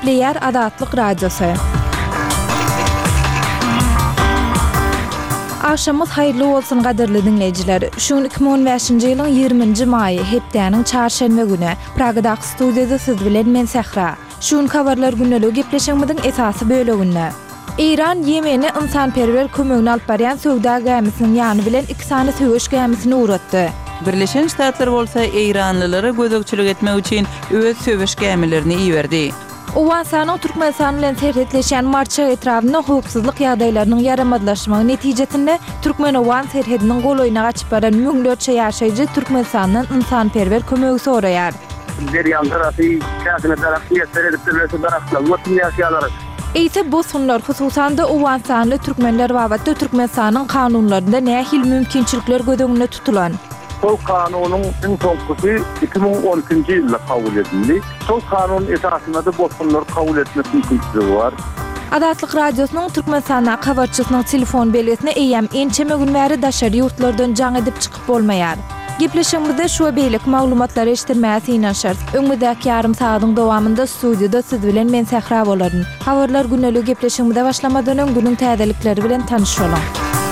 Gepleýär Adatlyk Radiosu. Akşamyz haýyrly bolsun gaderli dinleýijiler. Şuň 2015-nji ýylyň 20-nji maýy hepdeniň çarşenbe güni Pragadaky studiýada siz bilen men Sehra. Şuň habarlar günnelik gepleşigimiziň esasy böleginde. İran Ýemeni ynsanperwer kömegini alyp barýan söwda gemisiň ýany bilen 2 sany söwüş gemisini uratdy. Birleşen Ştatlar bolsa İranlylary gözegçilik etmek üçin öz söwüş gemilerini iýerdi. Owensanyň Türkmenistan bilen serhetleşen marça etrawyna howpsuzlyk ýagdaýlarynyň yaramadlaşmagy netijesinde Türkmen-Owan serhediniň goloýuna gaçyp baran müňlerçe ýaşaýjy Türkmenistandan ynsanperwer kömegi soraýar. Eýse bu sunlar hususanda Owansanly türkmenler babatda Türkmenistanyň kanunlarynda nähil mümkinçilikler gödeginde tutulan. Sol kanunun en sonkusu 2012-nji ýylda kabul edildi. Sol kanun esasında da bosgunlar kabul etmek mümkinçiligi var. Adatlyk Radiosynyň Türkmenistana habarçysynyň telefon belgesine eýem ençeme günleri daşary ýurtlardan jaň edip çykyp bolmaýar. Gepleşigimizde şu beýlik maglumatlary eşitdirmäsi inen şert. Öňündäki ýarym saatyň dowamında studiýada siz bilen men Sehra bolaryn. Habarlar günnelik gepleşigimizde başlamadan öň günüň täzelikleri bilen tanyşalam.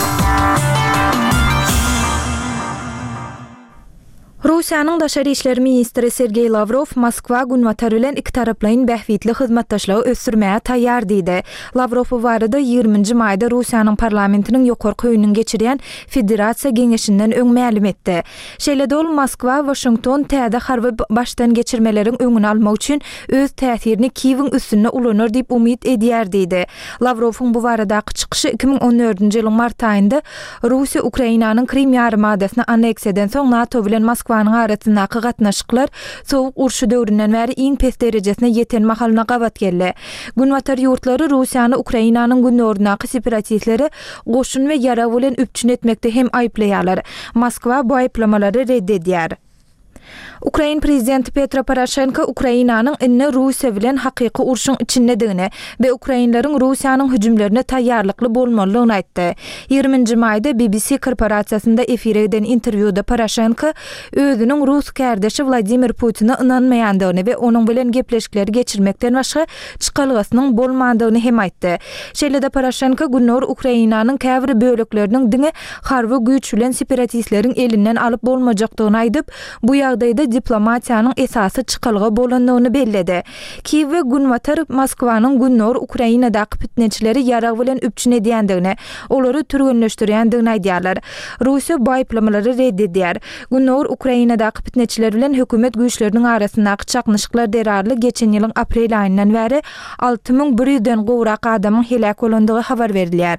Russiýanyň Daşary işleri ministri Sergey Lavrov Moskwa Gunwatar bilen iki taraplaryň bähwitli hyzmatdaşlygy ösürmäge taýýar diýdi. Lavrov bu barada 20-nji maýda Russiýanyň parlamentiniň ýokarky öýüniň geçirýän Federasiýa Geňeşinden öň ma'lum etdi. Şeýle ol Moskwa Washington täze harby başdan geçirmeleriň öňüni almak üçin öz täsirini Kiýewiň üstüne ulanır diýip umyt edýär diýdi. Lavrowyň bu baradaky çykyşy 2014-nji ýylyň mart aýynda Russiýa Ukrainanyň Krim ýarymadasyny anneksiýadan soň NATO bilen Moskwa arasyndaky gatnaşyklar sowuk urşy döwründen bäri iň pes derejesine ýeten mahalyna gabat geldi. Gunwatar ýurtlary Russiýany Ukrainanyň gündöründäki separatistleri goşun we ýara bilen üpçün etmekde hem aýplaýarlar. Moskwa bu aýplamalary reddedýär. Ukraina prezidenti Petro Poroshenko Ukrainanyň inne Russiýa bilen hakyky urşuň içindedigini we Ukrainlaryň Russiýanyň hüjümlerine taýýarlykly bolmalygyny aýtdy. 20-nji maýda BBC korporasiýasynda efire eden interwýuda Poroshenko özüniň Rus kardeşi Vladimir Putina ynanmaýandygyny we onuň bilen gepleşikleri geçirmekden başga çykalgysynyň bolmandygyny hem aýtdy. Şeýle-de Poroshenko günler Ukrainanyň käbir bölekleriniň diňe harby güýç bilen separatistleriň elinden alyp bolmajakdygyny aýdyp, bu ýagdaýda diplomatiýanyň esasy çykalgy bolandygyny belledi. Kiýew we Gunwatar Moskwanyň günler Ukrainadaky pitneçileri ýarag bilen üpçün edýändigini, olary türgenleşdirýändigini aýdýarlar. Russiýa bu aýplamalary reddedýär. Günler Ukrainadaky pitneçiler bilen hökümet güýçleriniň arasyndaky çaknyşyklar derarly geçen ýylyň aprel aýyndan bäri 6100-den gowrak adamyň helak bolandygy habar berilýär.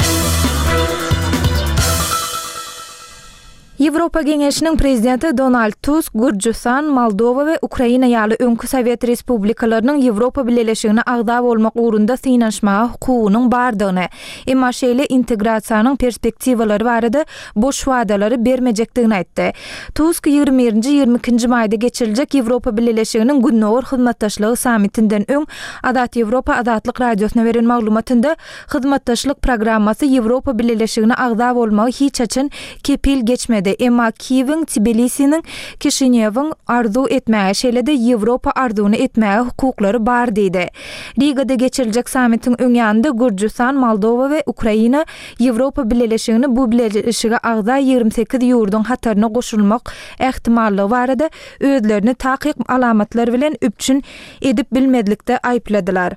Ýewropa Geňeşiniň prezidenti Donald Tusk Gürjistan, Moldowa we Ukraina ýaly öňkü Sowet respublikalarynyň Ýewropa Birleşigine agda bolmak ugrunda synaşmaga hukugynyň bardygyny, emma şeýle integrasiýanyň perspektiwalary barada boş wadalary bermejekdigini aýtdy. Tusk 21-22-nji maýda geçiriljek Ýewropa Birleşiginiň günnäwir hyzmatdaşlygy sammitinden öň Adat Ýewropa Adatlyk Radiosyna beren maglumatynda hyzmatdaşlyk programmasy Ýewropa Birleşigine agda bolmagy hiç açyn kepil geçmedi. Emma Kiýewiň, Tbilisiň, Kişinýewiň arzu etmäge şeýle-de Ýewropa arzuwyny etmäge hukuklary bar diýdi. Rigada geçiriljek sammitiň öňýände Gürjistan, Moldowa we Ukraina Ýewropa Birleşigine bu birleşige agda 28 ýurduň hataryna goşulmak ähtimallygy barada özlerini takyk alamatlary bilen üpçün edip bilmedlikde aýpladylar.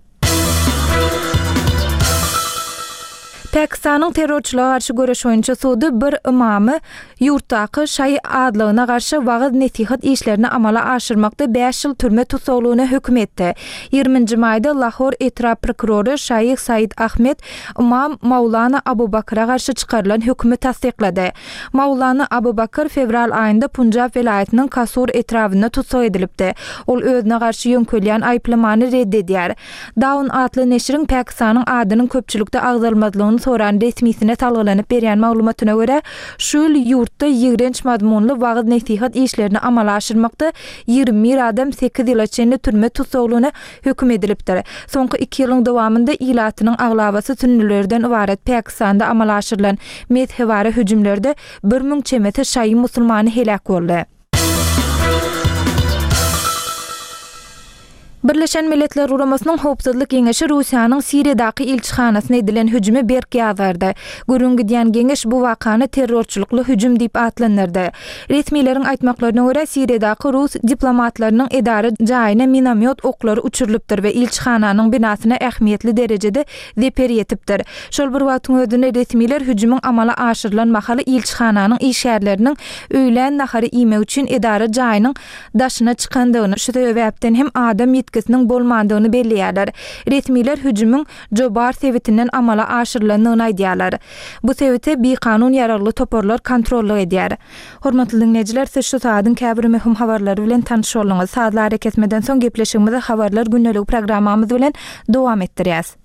Pakistanyň terrorçylyga garşy göreş boýunça sudy bir imamy ýurtdaky şaý adlygyna garşy wagt nesihat işlerini amala aşyrmakda 5 ýyl türme tutsaglygyna hökm etdi. 20-nji maýda Lahor etrap prokurory Şaýh Said Ahmed Imam Maulana Abu Bakra garşy çykarylan hökmi tasdiklady. Maulana Abu Bakr fevral aýynda Punjab welaýatynyň Kasur etrapynda tutsag edilipdi. Ol özüne garşy ýönkölýän aýplamany reddedýär. Dawn adly neşriň Pakistanyň adynyň köpçülikde agdalmadlygyny soran resmisine talgylanyp berýän maglumatyna görä, şu ýurtda ýigrenç madmunly wagt nesihat işlerini amala aşyrmakda 20 adam 8 ýyla çenli türme tutsaglygyna hökm edilipdir. Soňky 2 ýylyň dowamında ilatynyň aglabasy tünnilerden ibaret Pakistanda amala aşyrylan mezhebara hüjümlerde 1000 çemete şaý musulmany helak boldy. Birleşen Milletler Guramasynyň Howpsuzlyk Geňeşi Russiýanyň Siriýadaky elçixanasyna edilen hüjüme berk ýazardy. Görüň gidýän geňeş bu wakany terrorçulykly hüjüm diýip atlanyrdy. Resmiýleriň aýtmaklaryna görä Siriýadaky rus diplomatlarynyň edara jaýyna minamyot oklary uçurylypdyr we elçixananyň binasyna ähmiýetli derejede zeper ýetipdir. Şol bir wagtyň özünde resmiýler hüjümüň amala aşyrylan mahaly elçixananyň işgärleriniň öýlen nahary ime üçin edara jaýynyň daşyna çykandygyny, şu sebäpden hem adam yetkisinin bolmandygyny belliýärler. Resmiýler hüjümüň jobar sebätinden amala aşyrylanyny aýdýarlar. Bu sebäte bekanun ýararly toporlar kontrolly edýär. Hormatly dinleýijiler, siz şu saýdyň käbir möhüm habarlary bilen tanış bolýaňyz. Saatlar kesmeden soň gepleşigimizi habarlar günnelik programmamyz bilen dowam etdirýäs.